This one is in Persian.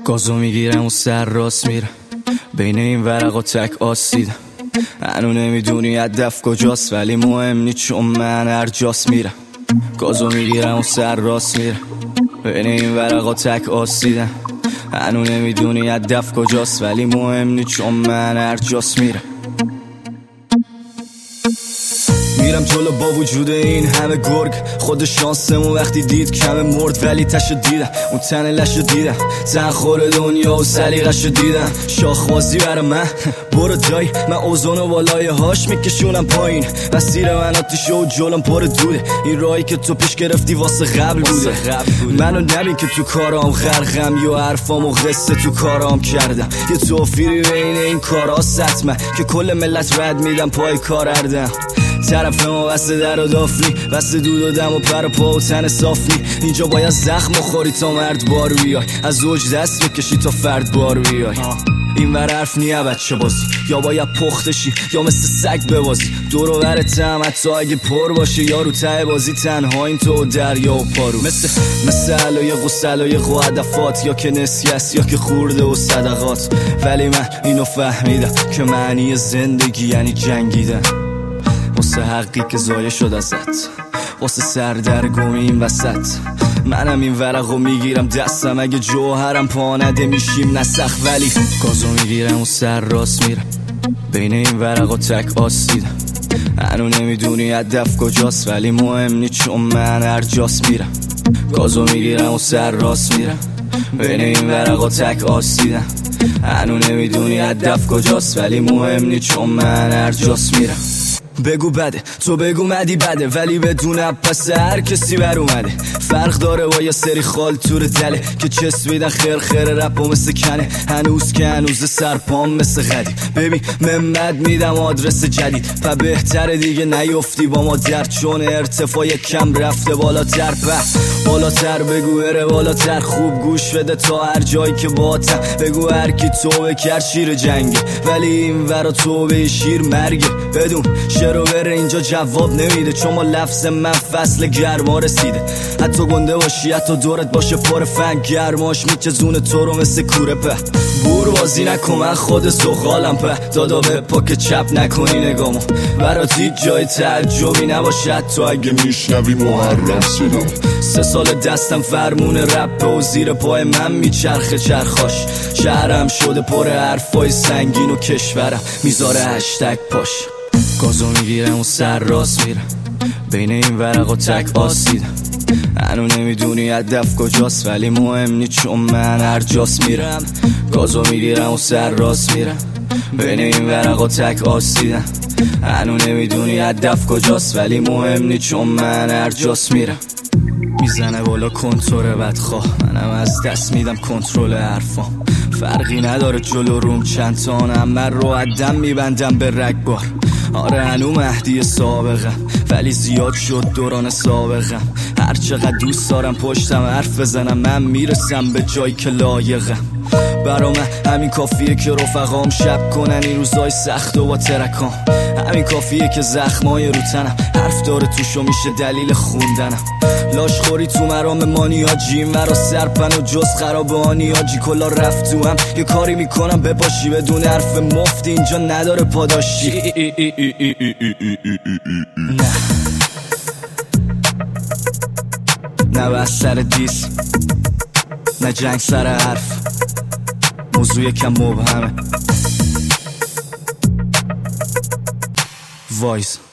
گازو میگیرم و سر راست میره بین این ورقا تک آسیدم. هنو نمیدونی هدف کجاست ولی مهم نی چون من هر جاست میرم. گازو میگیرم و سر راست میره بین این ورقا تک آسیدم. هنو نمیدونی هدف کجاست ولی مهم نی چون من هر جاست میرم. میرم جلو با وجود این همه گرگ. خود شانسمون وقتی دید کمه مرد ولی تشو دیدم. اون تن لشو دیدم، تن خور دنیا و سلیقشو دیدم. شاخبازی برا من برو جای من اوزون و بالای هاش میکشونم پایین. مسیر من آتیشه و جلوم پر دوده. این راهی که تو پیش گرفتی واسه قبل بوده. منو نبین که تو کارام غرقم یا حرفام و قصه تو کارام کردم. یه توفیری بین این کارا ستمه که کل ملت رد میدم پای کار اردم. طرف ما بسته در و دافنی، بسته دود و دم و پر و پا و تن صافی. اینجا باید زخم خوری تا مرد بار بیای، از اوج دست بکشی تا فرد بار بیای. این ور حرف نیه بچه بازی، یا باید پخته شی یا مثل سگ ببازی. دور و برت هم حتی اگه پر باشه یا رو ته بازی تنها این تو دریا و پارو. مثل علایق و سلایق و هدفات، یا که نسی است یا که خورده و صدقات. ولی من اینو فهمیدم که معنی زندگی یعنی جنگیدن واسه حقی که ضایع شد ازت، واسه سردرگمی این وسط. منم این ورقو میگیرم دستم، اگه جوهرم پا نده میشیم نسخ. ولی گازو میگیرم و سر راست میرم بین این ورقا تک آسیدم. هنو نمیدونی هدف کجاست ولی مهم نی چون من هر جاست میرم. گازو میگیرم و سر راست میرم بین این ورقا تک آسیدم. هنو نمیدونی هدف کجاست ولی مهم نی چون من هر جاست میرم. بگو بده تو بگو مدی بده، ولی بدون پس هر کسی بر اومده. فرق داره با یه سری خال تور دله که چسبیدن خیر خیر رپ و مثل کنه. هنوز که هنوز سرپام مثل قدیم. ببین ممد میدم آدرس جدید، پا بهتره دیگه نیفتی با ما درد، چون ارتفاع کم رفته بالاتر. بالاتر بگو اره بالاتر، خوب گوش بده تا هر جایی که باتم. بگو هر کی توبه کرد شیر جنگه، ولی این ورا توبه شیر مرگه. بدون شروع بره اینجا جواب نمیده، چون ما لفظ من فصل گرما رسیده. حتی گنده باشی حتی دورت باشه پر فن، گرماش میچزونه تو رو مثل کوره. په بور بازی نکن من خود سخالم. په دادا به پا که چپ نکنی نگامو، برات هیچ جای تعجبی نباشه حتی اگه میشنوی محرم صدام. 3 سال دستم فرمون رپ و زیر پای من میچرخه چرخاش. شهرم شده پر حرفای سنگین و کشورم میذاره هشتگ پاش. گازو میگیرم و سر راست میرم بین این ورقا تک آسیدم. هنو نمیدونی هدف کجاست ولی مهم نی چون من هر جاست میرم. گازو میگیرم و سر راست میرم بین این ورقا تک آسیدم. هنو نمیدونی هدف کجاست ولی مهم نی چون من هر جاست میرم. میزنه بالا کنتور بدخواه، منم از دست میدم کنترل حرفام. فرقی نداره جلو روم چند تانم، من رو عدم میبندم به رگبار. آره هنو مهدی سابقم ولی زیاد شد دوران سابقم. هر چقدر دوست دارم پشتم حرف بزنم، من میرسم به جایی که لایقم. برا من همین کافیه که رفقام شب کنن این روزای سخت و با ترکام. همین کافیه که زخمای رو تنم حرف داره توشو میشه دلیل خوندنم. لاش خوری تو مرام مانیاجی، مرا سرپن و جز خراب آنیاجی. کلا رفت تو هم یه کاری میکنم بپاشی، بدون حرف مفتی اینجا نداره پاداشی. نه بس سر دیس، نه جنگ سر حرف، موضوع یکم مبهمه. وایس